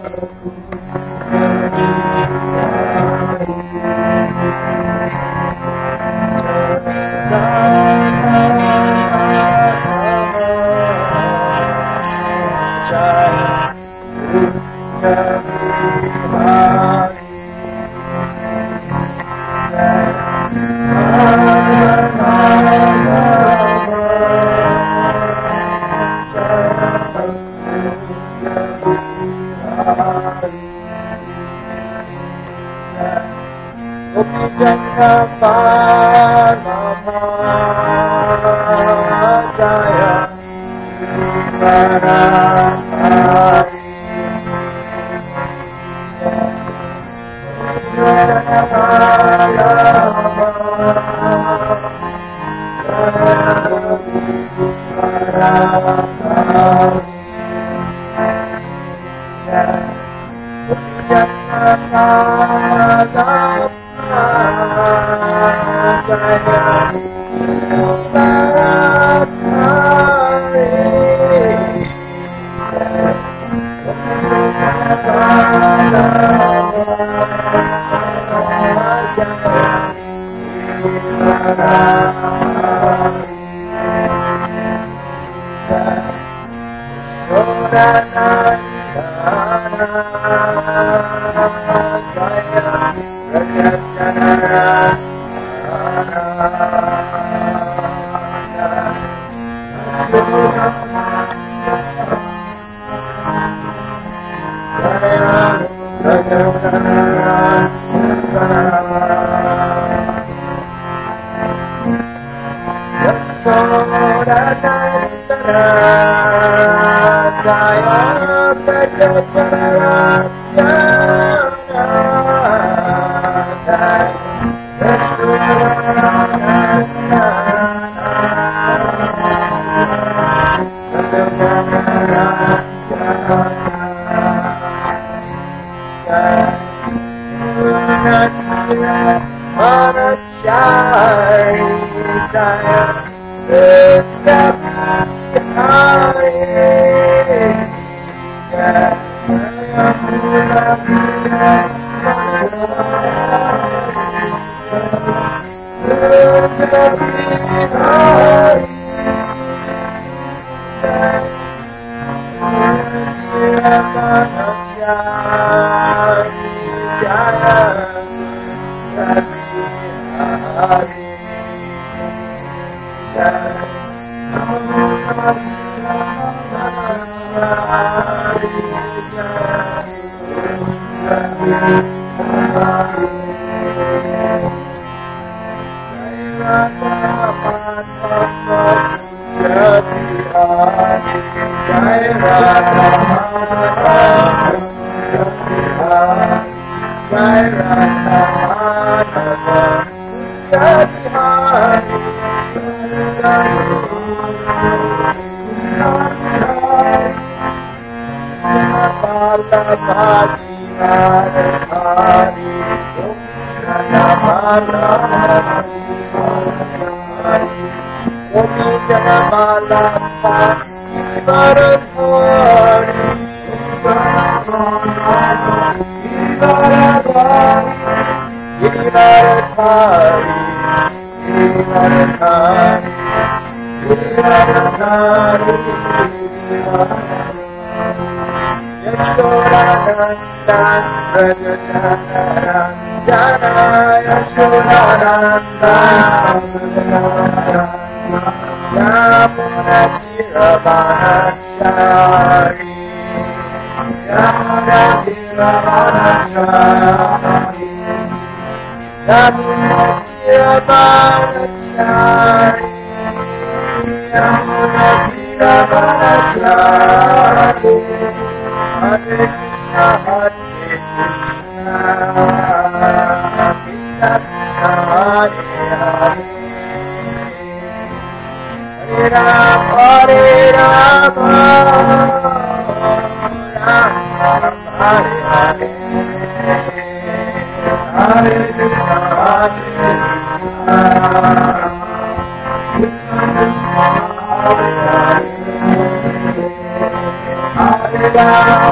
Hare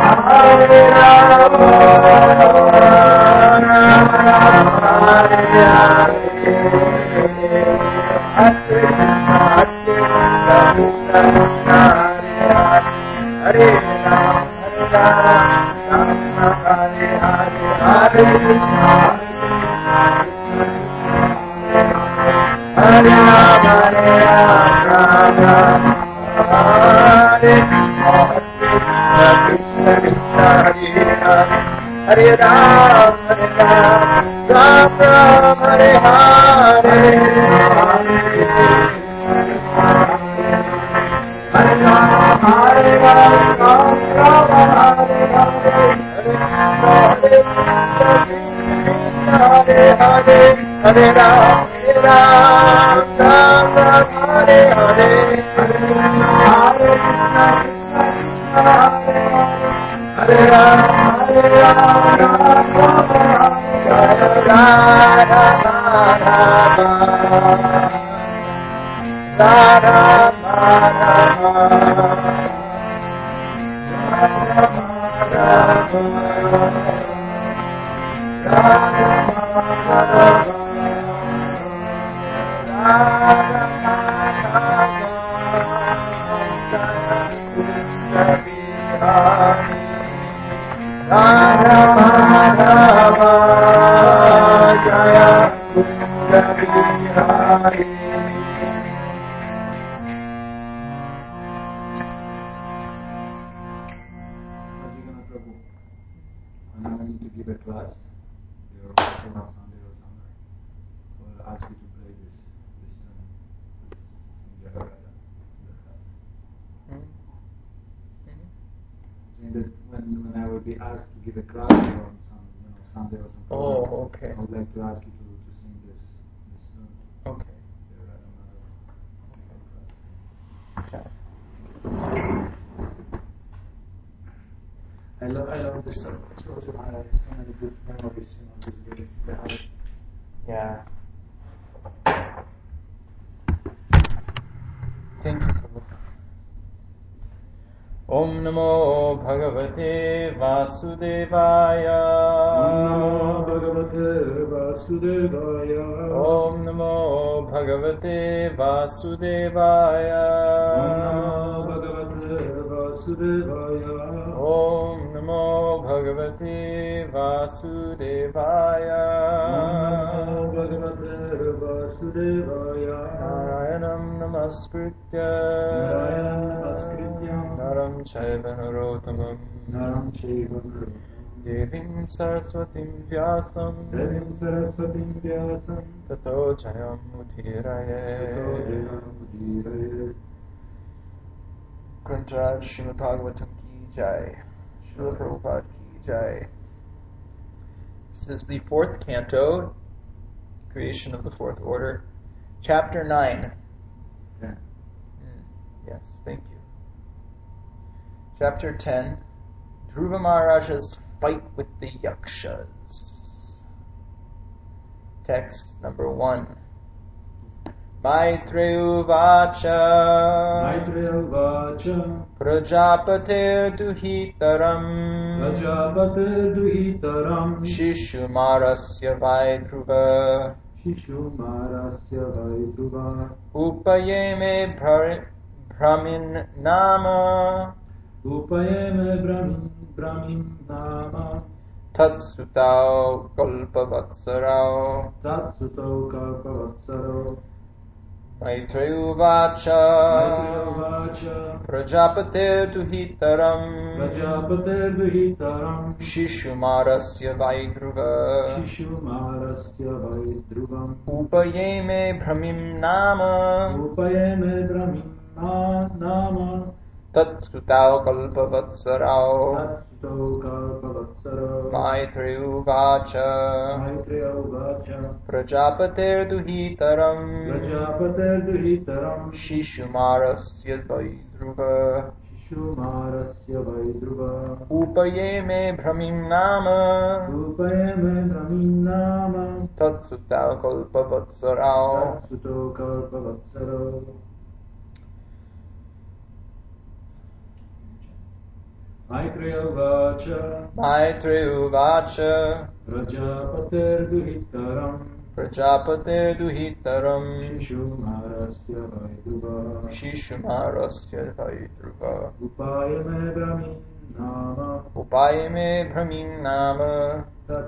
Hare Ram, Ram Ram, Hare Hare, Hare Ram, Hare Ram, Ram Ram, Hare Hare, Hare Hare, Hare Ram, Ram Ram, Hare Hare, Hare Ram, Hare I love this song. It's so many good memories, this place. Yeah. Thank you for that. Om Namo Bhagavate Vasudevaya. Om Namo Bhagavate Vasudevaya. Om Namo Bhagavate Vasudevaya. Narayanam Namaskritya Naram Chaiva Narottamam Devim Saraswatim Vyasam Tato Jayam Udhiraye. Grantaraj Srimad Bhagavatam Ki Jai, Srila Prabhupada Ki Jai. This is the fourth canto, Creation of the Fourth Order, Chapter 9. Yeah. Yes, thank you. Chapter 10, Dhruva Maharaja's Fight with the Yakshas. Text number 1. Maitreya Vacha Prajapatir Duhitaram Shishumarasya Vaidruva Upayeme Brahmin Nama Tatsutau Kalpavatsarau Maitreya Vacha Prajapatir Duhitaram Shishumarasya Vaidruva Upayeme Brahmim Nama Tatsutau Kalpavatsarau Maitreya Vacha Prajapatir Duhitaram Shishumarasya Vaidruva Upayeme Brahmim Nama Tatsutau Kalpavatsarau. Maitreya Vacha Maitreya Prajapatir Duhitaram Prajapate Duhitaram Shishumarasya Vaidruva Shishumarasya Vaidruva Upayame Brahmin Nama Upayame Brahmin Nama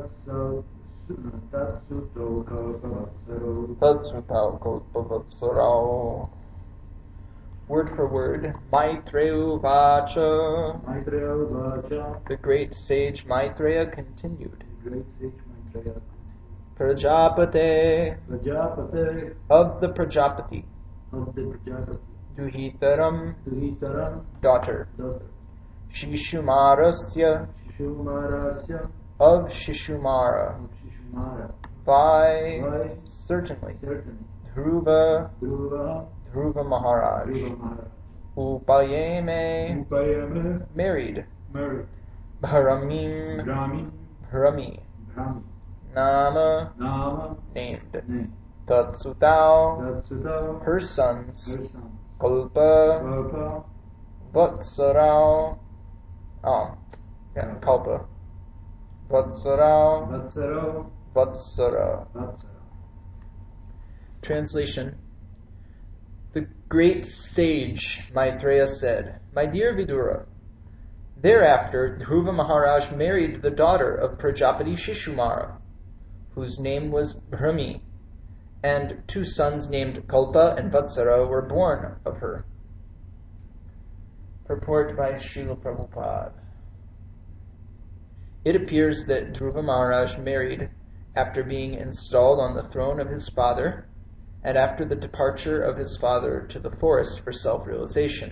Tatsuto Kalpavatsaro Tatsutau Kalpavatsarao. Word for word, Maitreya Vacha. Maitreya Vacha The great sage Maitreya continued. The great sage Maitreya Prajapate Prajapate of the Prajapati. of the Prajapati Duhitaram Duhitaram daughter. daughter Shishumarasya Shishumarasya of Shishumara. of Shishumara By certainly certainly Dhruva Dhruva Maharaj. Maharaj Upayame Upayame married. married Bharamim Brahmin Bhrami. Brahmin Nama Nama named. name Tatsutau Tatsuta her sons. her son Kalpa Kalpa Vatsarau. Kalpa Vatsarau Vatsaro Vatsara. Vatsara Translation. The great sage Maitreya said, My dear Vidura, thereafter Dhruva Maharaj married the daughter of Prajapati Shishumara, whose name was Bhrami, and 2 sons named Kalpa and Vatsara were born of her. Purport by Srila Prabhupada. It appears that Dhruva Maharaj married after being installed on the throne of his father and after the departure of his father to the forest for self-realization.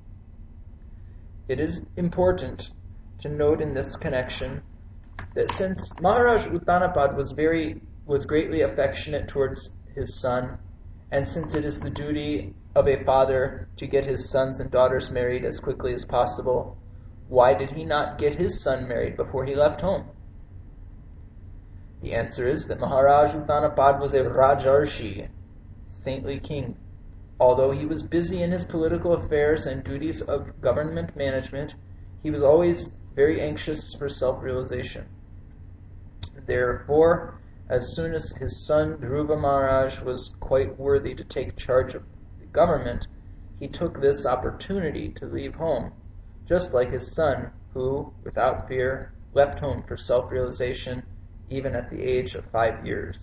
It is important to note in this connection that since Maharaj Uttanapad was greatly affectionate towards his son, and since it is the duty of a father to get his sons and daughters married as quickly as possible, why did he not get his son married before he left home? The answer is that Maharaj Uttanapad was a Rajarshi, saintly king. Although he was busy in his political affairs and duties of government management, he was always very anxious for self-realization. Therefore, as soon as his son Dhruva Maharaj was quite worthy to take charge of the government, he took this opportunity to leave home, just like his son, who, without fear, left home for self-realization even at the age of 5 years.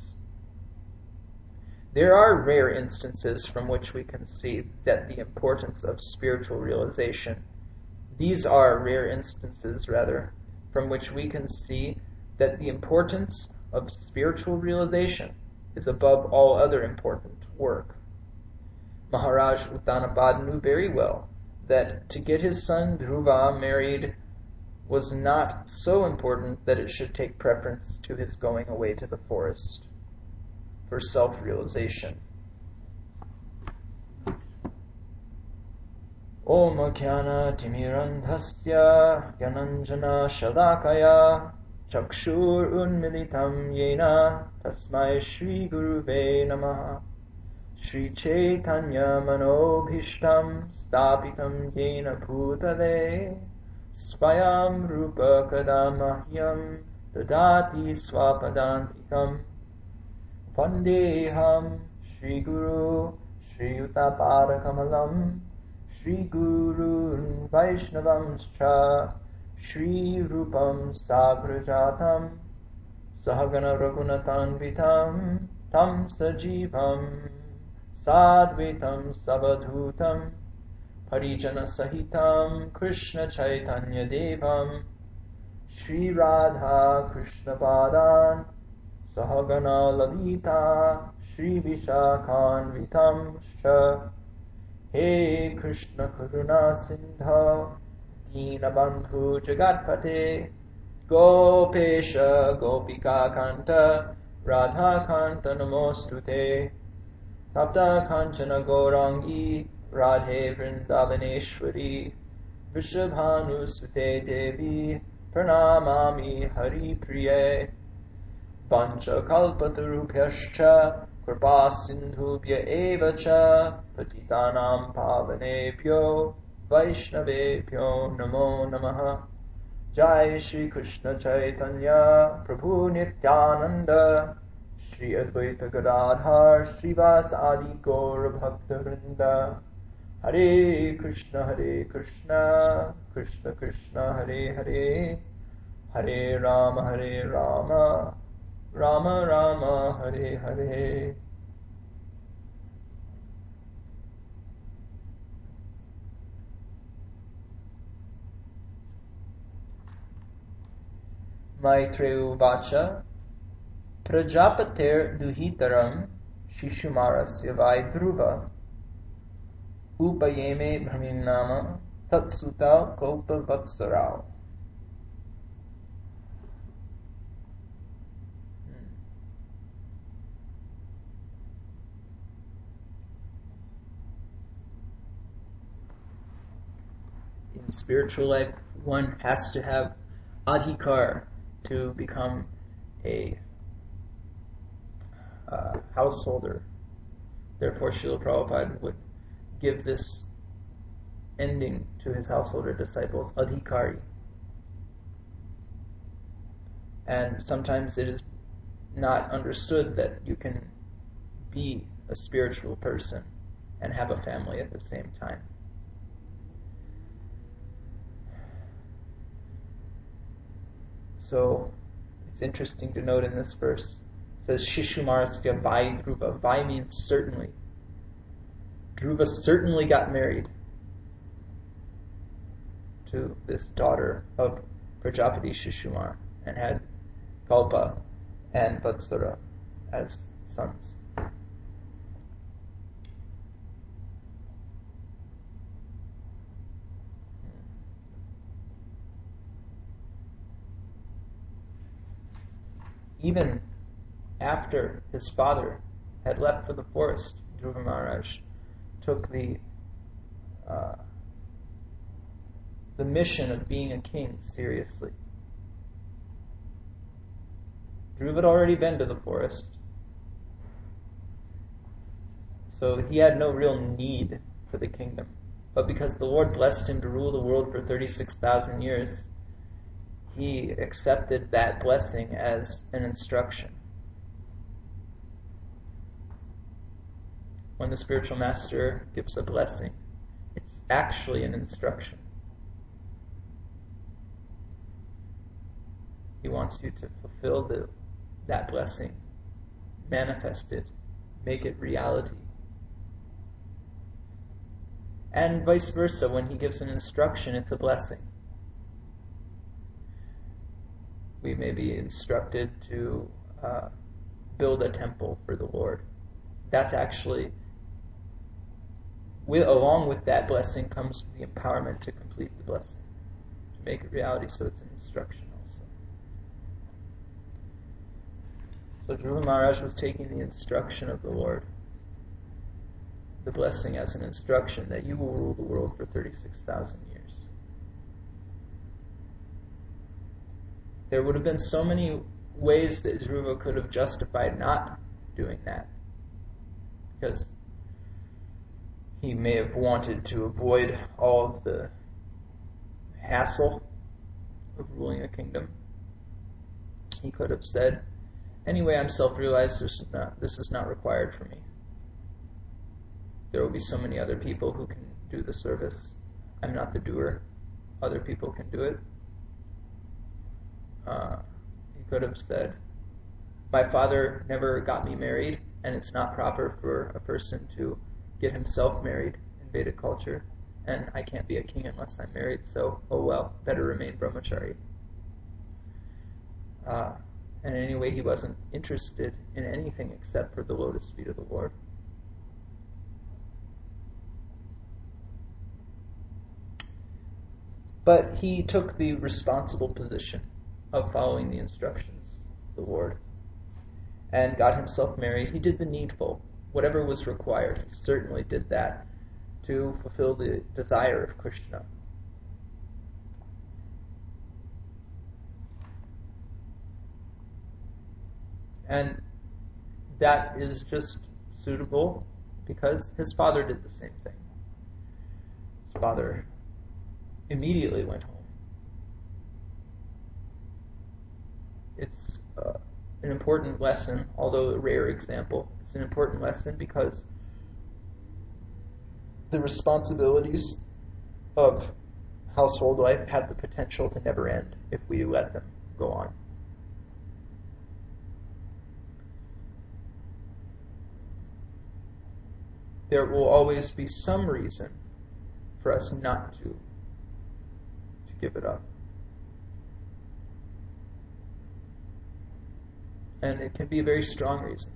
There are rare instances from which we can see that the importance of spiritual realization. These are rare instances, rather, from which we can see that the importance of spiritual realization is above all other important work. Maharaj Uttanapad knew very well that to get his son Dhruva married was not so important that it should take preference to his going away to the forest for self-realization. Om Jnana Timirandhasya Gyananjana Shalakaya Chakshur Unmilitam Yena Tasmai Shri Guruve Namaha Shri Chaitanya Manobhishtam Stapitam Yena Bhutale Svayam Rupa Kadamahyam Dadati Swapadantikam Vandeham Shri Guru Shri Yuttapada Kamalam Shri Gurun Vaishnavamscha Shri Rupam Sagrajatam Sahagana Raghunatanvitam Tam Sajivam Sadvitam Savadhutam Parijana Sahitam Krishna Chaitanya Devam Shri Radha Krishna Padan Sahagana Lalita Shri Vishakhanvitam Sha He Krishna Karuna Sindha Dinabandhu Jagatpate Gopesha Gopika Kanta Radha Kanta Namostute Tapta Kanchana Gaurangi Radhe Vrindavaneshwari Vishabhanu Sute Devi Pranamami Hari Priye Pancha Kalpatarubhyascha Kripa Sindhubhya Evacha Patitanam Pavanebhyo Vaishnavebhyo Namo Namaha. Jai Shri Krishna Chaitanya Prabhu Nityananda Shri Advaita Gadadhar Srivas Adi Gaur Bhakta Vrinda. Hare Krishna, Krishna Krishna, Hare Hare, Hare Rama, Rama Rama, Hare Hare. Maitreya Vacha Prajapatir Duhitaram Shishumarasya Vaidruva Upayeme Brahminama Tatsuta Kopa Vatsarao. In spiritual life, one has to have adhikar to become a householder. Therefore, Srila Prabhupada would give this ending to his householder disciples, adhikari. And sometimes it is not understood that you can be a spiritual person and have a family at the same time. So it's interesting to note in this verse, it says Shishumarasya Vai Dhruva. Vai means certainly. Dhruva certainly got married to this daughter of Prajapati Shishumar and had Kalpa and Vatsara as sons. Even after his father had left for the forest, Dhruva Maharaj took the mission of being a king seriously. Dhruva had already been to the forest, so he had no real need for the kingdom. But because the Lord blessed him to rule the world for 36,000 years, he accepted that blessing as an instruction. When the spiritual master gives a blessing, it's actually an instruction. He wants you to fulfill that blessing, manifest it, make it reality. And vice versa, when he gives an instruction, it's a blessing. We may be instructed to build a temple for the Lord. That's actually, along with that blessing comes the empowerment to complete the blessing, to make it reality, so it's an instruction also. So Dhruva Maharaj was taking the instruction of the Lord, the blessing as an instruction that you will rule the world for 36,000 years. There would have been so many ways that Dhruva could have justified not doing that, because he may have wanted to avoid all of the hassle of ruling a kingdom. He could have said, anyway, I'm self-realized, this is not required for me. There will be so many other people who can do the service. I'm not the doer. Other people can do it. He could have said, my father never got me married, and it's not proper for a person to get himself married in Vedic culture, and I can't be a king unless I'm married, so, oh well, better remain brahmachari. And anyway, he wasn't interested in anything except for the lotus feet of the Lord. But he took the responsible position of following the instructions of the Lord and got himself married. He did the needful. Whatever was required, he certainly did that to fulfill the desire of Krishna. And that is just suitable because his father did the same thing. His father immediately went home. It's an important lesson, although a rare example. It's an important lesson because the responsibilities of household life have the potential to never end if we let them go on. There will always be some reason for us not to give it up. And it can be very strong reasons.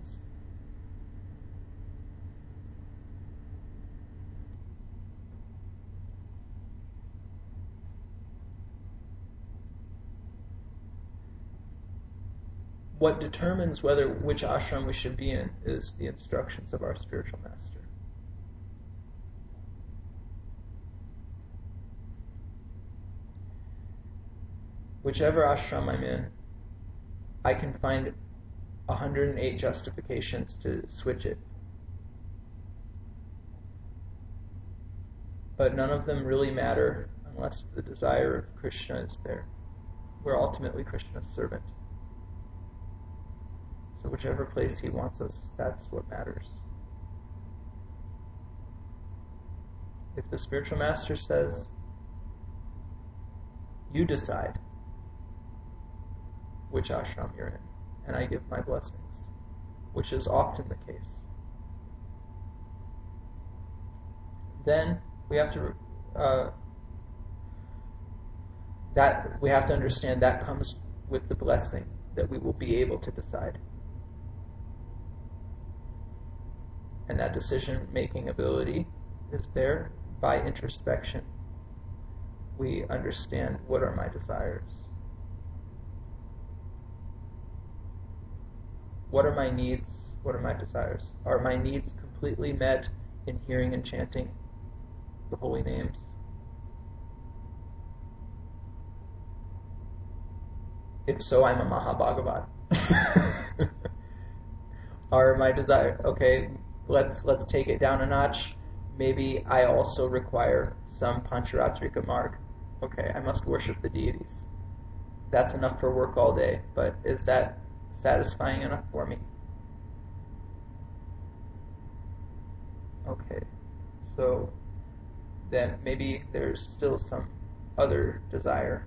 What determines which ashram we should be in is the instructions of our spiritual master. Whichever ashram I'm in, I can find 108 justifications to switch it. But none of them really matter unless the desire of Krishna is there. We're ultimately Krishna's servant. So whichever place he wants us, that's what matters. If the spiritual master says, you decide which ashram you're in, and I give my blessings, which is often the case, then we have to understand that comes with the blessing that we will be able to decide. And that decision-making ability is there by introspection. We understand, what are my desires? What are my needs? What are my desires? Are my needs completely met in hearing and chanting the holy names? If so, I'm a Mahabhagavat. Are my desires, okay, let's take it down a notch. Maybe I also require some Pancharatrika marg. Okay, I must worship the deities. That's enough for work all day, but is that satisfying enough for me? Okay, so then maybe there's still some other desire.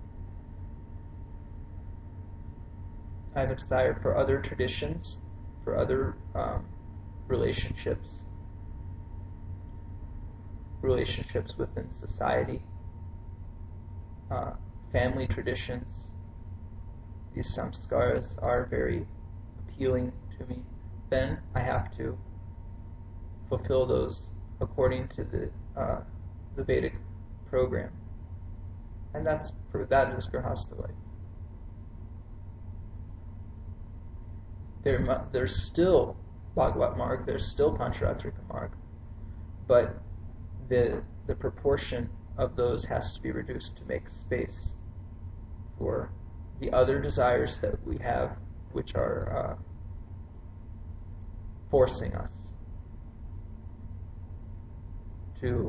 I have a desire for other traditions, for other relationships within society, family traditions. These samskaras are very appealing to me. Then I have to fulfill those according to the Vedic program, and that is grahastha life. There's still Bhagavat Marg, there's still Pancharatrika Marg, but the proportion of those has to be reduced to make space for the other desires that we have, which are forcing us to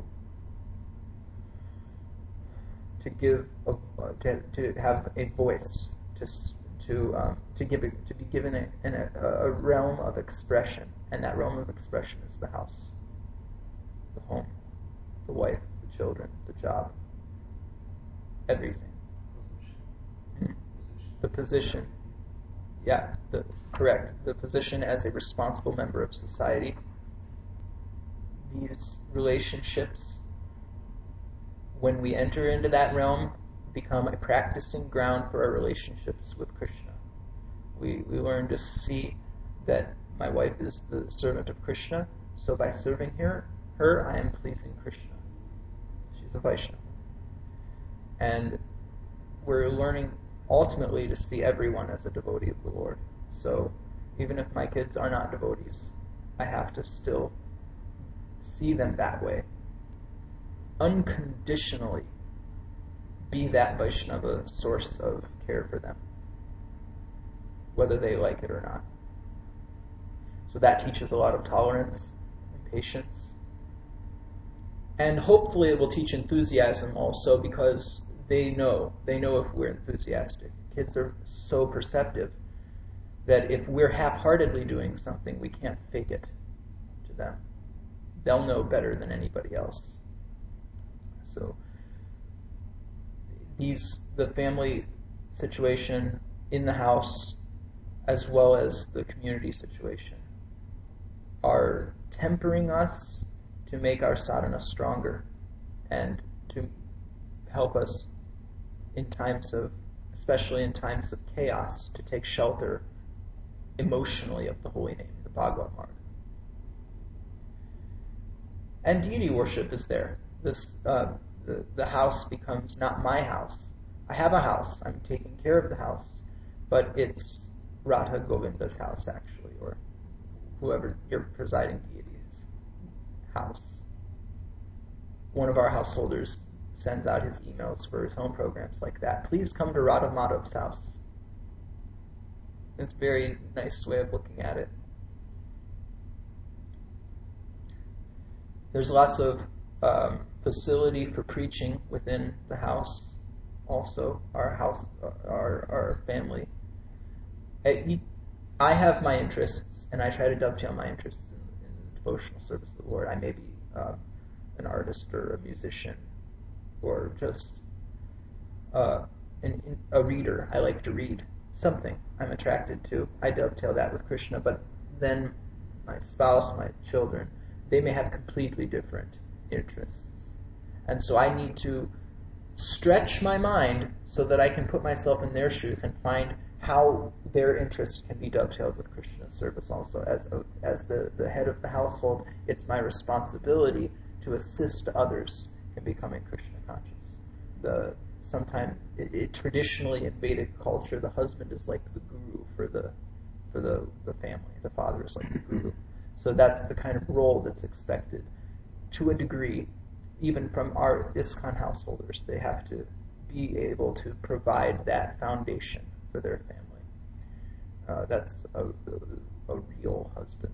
have a voice, to be given a realm of expression, and that realm of expression is the house, the home, the wife, the children, the job, everything. The position, correct. The position as a responsible member of society. These relationships, when we enter into that realm, become a practicing ground for our relationships with Krishna. We learn to see that my wife is the servant of Krishna, so by serving her I am pleasing Krishna. She's a Vaishnava. And we're learning ultimately to see everyone as a devotee of the Lord. So even if my kids are not devotees, I have to still see them that way. Unconditionally be that Vaishnava source of care for them, whether they like it or not. So that teaches a lot of tolerance and patience. And hopefully it will teach enthusiasm also, because they know if we're enthusiastic. Kids are so perceptive that if we're half-heartedly doing something, we can't fake it to them. They'll know better than anybody else. So the family situation in the house, as well as the community situation, are tempering us to make our sadhana stronger and to help us especially in times of chaos, to take shelter emotionally of the holy name, the Bhagavad Marg. And deity worship is there. The house becomes not my house. I have a house. I'm taking care of the house, but it's Radha Govinda's house, actually, or whoever your presiding deity's house. One of our householders sends out his emails for his home programs like that. Please come to Radha Madhav's house. It's a very nice way of looking at it. There's lots of facility for preaching within the house. Also, our family. I have my interests, and I try to dovetail my interests in the devotional service of the Lord. I may be an artist or a musician, or just a reader. I like to read something I'm attracted to. I dovetail that with Krishna, but then my spouse, my children, they may have completely different interests. And so I need to stretch my mind so that I can put myself in their shoes and find how their interests can be dovetailed with Krishna's service also. As the head of the household, it's my responsibility to assist others in becoming Krishna conscious. Sometimes traditionally in Vedic culture, the husband is like the guru for the family. The father is like the guru. So that's the kind of role that's expected to a degree, even from our ISKCON householders. They have to be able to provide that foundation for their family. That's a real husband.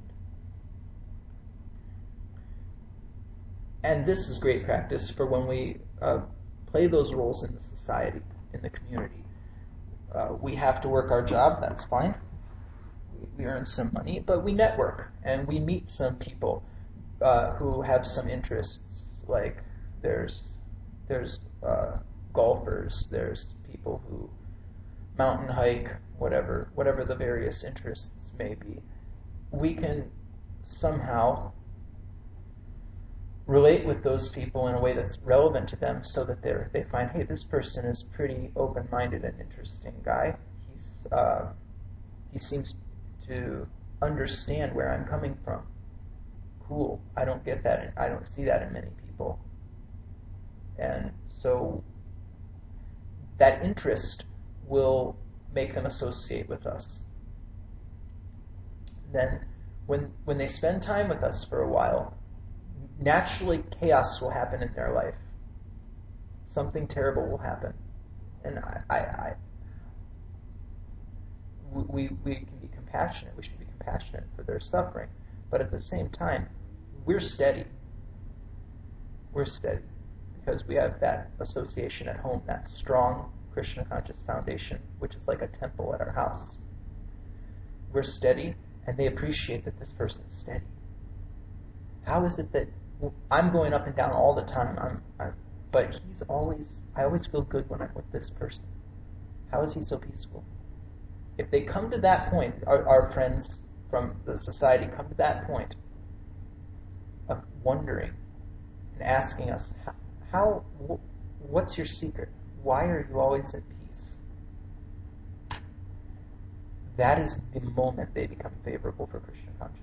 And this is great practice for when we play those roles in the society, in the community. We have to work our job, that's fine. We earn some money, but we network and we meet some people who have some interests. Like there's golfers, there's people who mountain hike, whatever the various interests may be. We can somehow relate with those people in a way that's relevant to them, so that they find, hey, this person is pretty open-minded and interesting guy. He seems to understand where I'm coming from. Cool. I don't get that. I don't see that in many people. And so that interest will make them associate with us. Then when they spend time with us for a while, naturally chaos will happen in their life. Something terrible will happen. And we can be compassionate. We should be compassionate for their suffering. But at the same time, we're steady. We're steady because we have that association at home, that strong Krishna conscious foundation, which is like a temple at our house. We're steady, and they appreciate that this person is steady. How is it that I'm going up and down all the time, but I always feel good when I'm with this person? How is he so peaceful? If they come to that point, our friends from the society come to that point of wondering and asking us, what's your secret? Why are you always at peace? That is the moment they become favorable for Krishna consciousness.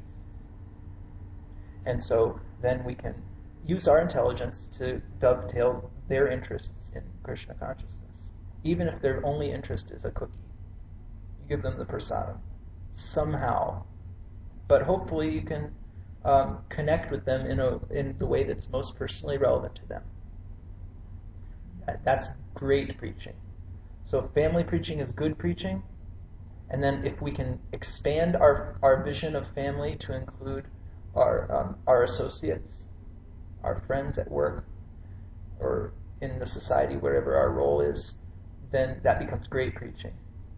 And so then we can use our intelligence to dovetail their interests in Krishna consciousness. Even if their only interest is a cookie. You give them the prasadam. Somehow. But hopefully you can connect with them in the way that's most personally relevant to them. That's great preaching. So family preaching is good preaching. And then if we can expand our vision of family to include our associates, our friends at work, or in the society, wherever our role is, then that becomes great preaching.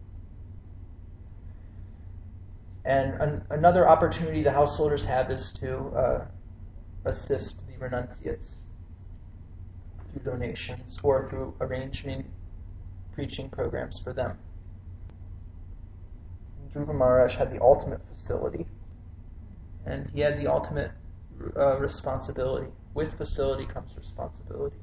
And another opportunity the householders have is to assist the renunciates through donations or through arranging preaching programs for them. Dhruva Maharaj had the ultimate facility, and he had the ultimate responsibility. With facility comes responsibility.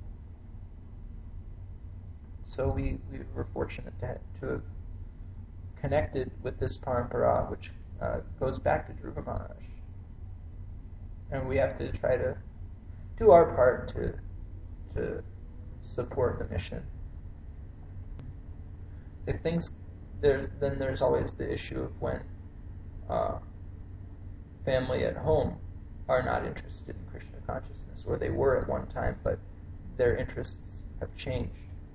So we were fortunate to have connected with this parampara, which goes back to Dhruva Maharaj. And we have to try to do our part to support the mission. If things then there's always the issue of when family at home are not interested in Krishna consciousness, or they were at one time, but their interests have changed.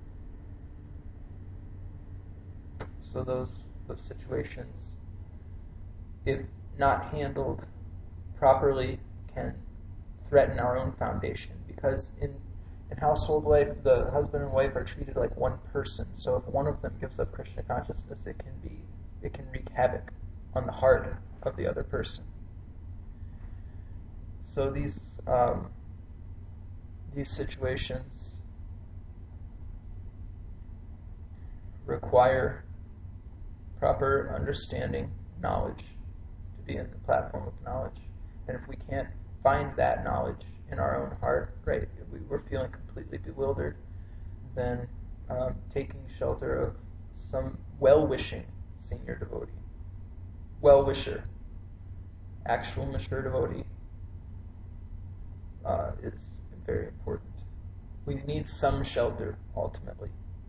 So those situations, if not handled properly, can threaten our own foundation, because in household life, the husband and wife are treated like one person. So if one of them gives up Krishna consciousness, it can wreak havoc on the heart of the other person. So these situations require proper understanding, knowledge, to be in the platform of knowledge. And if we can't find that knowledge in our own heart, right, if we're feeling completely bewildered, then taking shelter of some well-wishing senior devotee, well-wisher, actual mature devotee, is very important. We need some shelter, ultimately.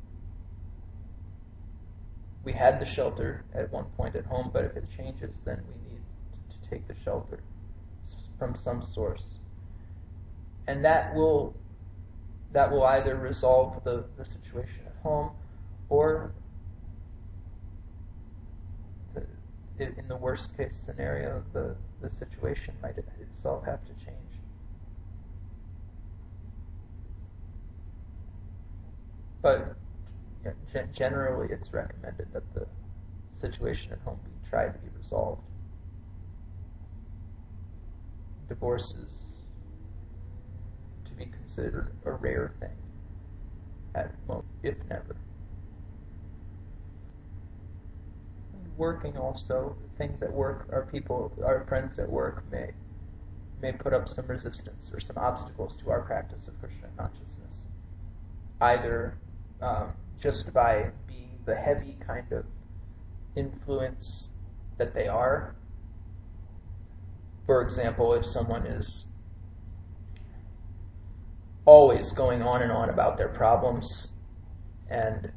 We had the shelter at one point at home, but if it changes, then we need to take the shelter from some source. And that will either resolve the situation at home, or in the worst case scenario, the situation might itself have to change. But generally, it's recommended that the situation at home be tried to be resolved. Divorce is to be considered a rare thing, at most, if never. Working also, things at work, our friends at work may put up some resistance or some obstacles to our practice of Krishna consciousness, either just by being the heavy kind of influence that they are. For example, if someone is always going on and on about their problems, and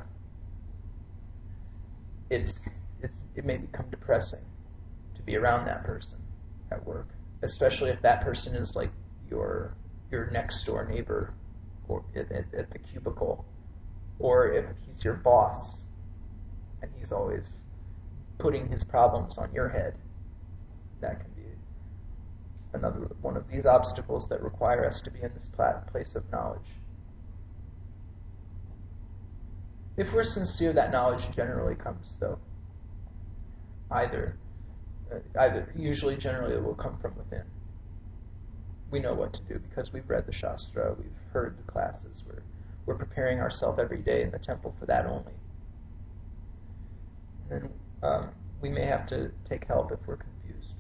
it may become depressing to be around that person at work, especially if that person is like your next door neighbor, or at the cubicle, or if he's your boss and he's always putting his problems on your head. That can be another one of these obstacles that require us to be in this place of knowledge. If we're sincere, that knowledge generally comes, though. Usually, generally, it will come from within. We know what to do because we've read the Shastra, we've heard the classes, we're preparing ourselves every day in the temple for that only. And then we may have to take help if we're confused.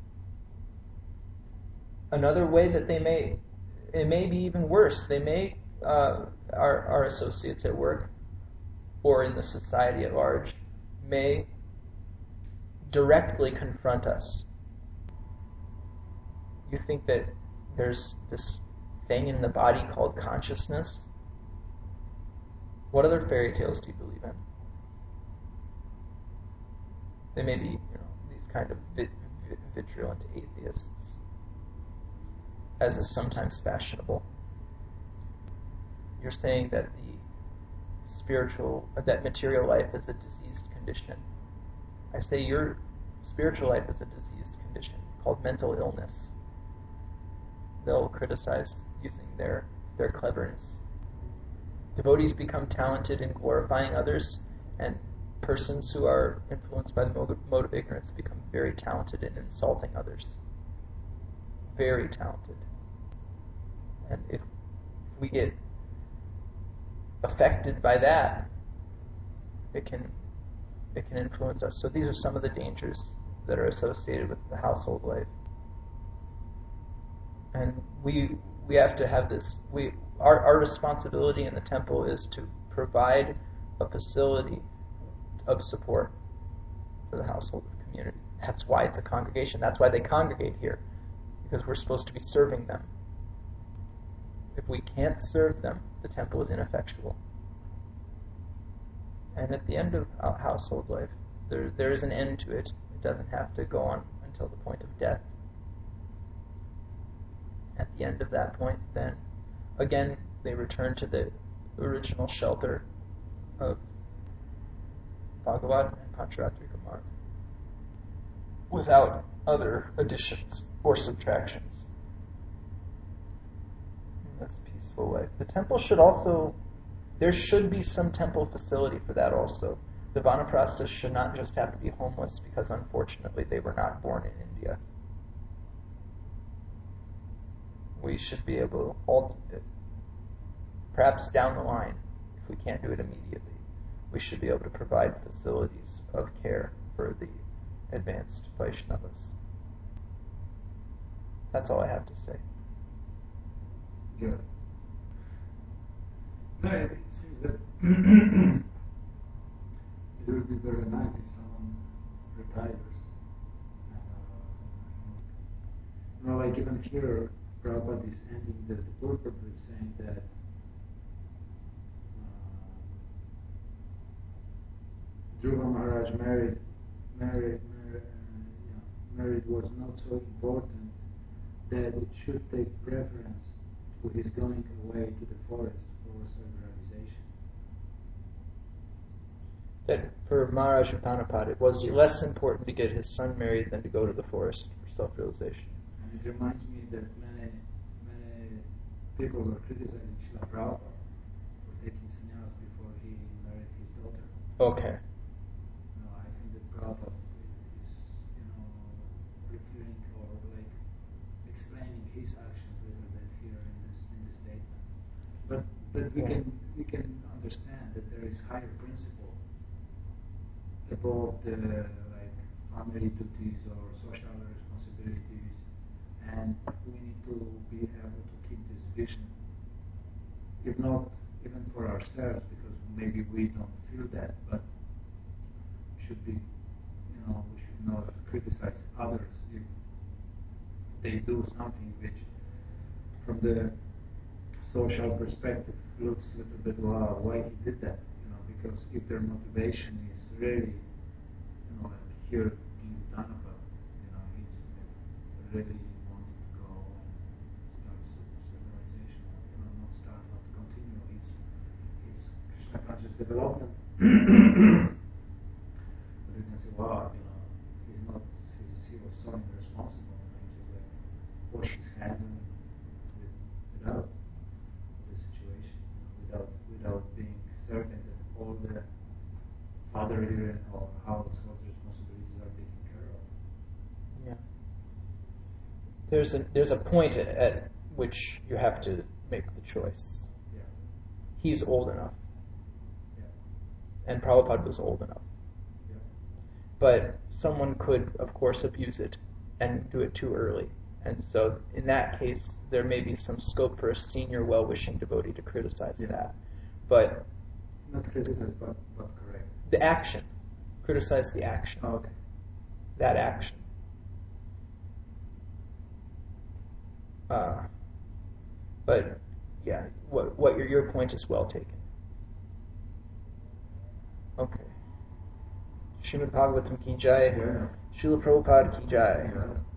Another way that it may be even worse. They may, our associates at work or in the society at large, may directly confront us. You think that there's this thing in the body called consciousness? What other fairy tales do you believe in? They may be, these kind of vitriolent atheists, as is sometimes fashionable. You're saying that that material life is a diseased condition. I say your spiritual life is a diseased condition called mental illness. they'll criticize using their cleverness. Devotees become talented in glorifying others, and persons who are influenced by the mode of ignorance become very talented in insulting others. Very talented. And if we get affected by that, it can influence us. So these are some of the dangers that are associated with the household life. And we have to have this. Our responsibility in the temple is to provide a facility of support for the household community. That's why it's a congregation. That's why they congregate here, because we're supposed to be serving them. If we can't serve them, the temple is ineffectual. And at the end of household life, there is an end to it. It doesn't have to go on until the point of death. At the end of that point, then, again, they return to the original shelter of Bhagavat and Pancharatrika Marg, without other additions or subtractions. That's peaceful life. The temple should also, there should be some temple facility for that also. The Vanaprasthas should not just have to be homeless because unfortunately they were not born in India. We should be able to, perhaps down the line, if we can't do it immediately, we should be able to provide facilities of care for the advanced Vaishnavas. That's all I have to say. Good. No, it seems that it would be very nice if someone retires. Like even here, Prabhupada is ending the purport with saying that Dhruva Maharaj married was not so important that it should take preference to his going away to the forest for self-realization. That for Maharaj Upanapad, it was less important to get his son married than to go to the forest for self-realization. And it reminds me that many people were criticizing Srila Prabhupada for taking sannyas before he married his daughter. Okay. I think that Prabhupada is, referring or explaining his actions a little bit here in this statement. But we can understand that there is higher principle above the family duties or social responsibilities, and we need to be able to keep this vision, if not even for ourselves, because maybe we don't feel that, but should be, we should not criticize others if they do something which, from the social perspective, looks a little bit, wow, why he did that, because if their motivation is really, here in Dhanapa, he's really wanting to go and start civilization, not start, but continue his Krishna conscious development. But you can say, wow, he was so irresponsible, and he just wash his hands without the situation, without being certain that all the fatherly or household responsibilities are taken care of. Yeah. There's a point at which you have to make the choice. Yeah. He's old enough. Yeah. And Prabhupada was old enough. Yeah. But someone could, of course, abuse it and do it too early. And so in that case, there may be some scope for a senior well-wishing devotee to criticize that. But not criticize, but correct. The action. Criticize the action. Oh, okay. That action. But yeah, what your point is well taken. Okay. Srimad Bhagavatam ki jai. Yeah. Srila Prabhupada ki jai. Yeah.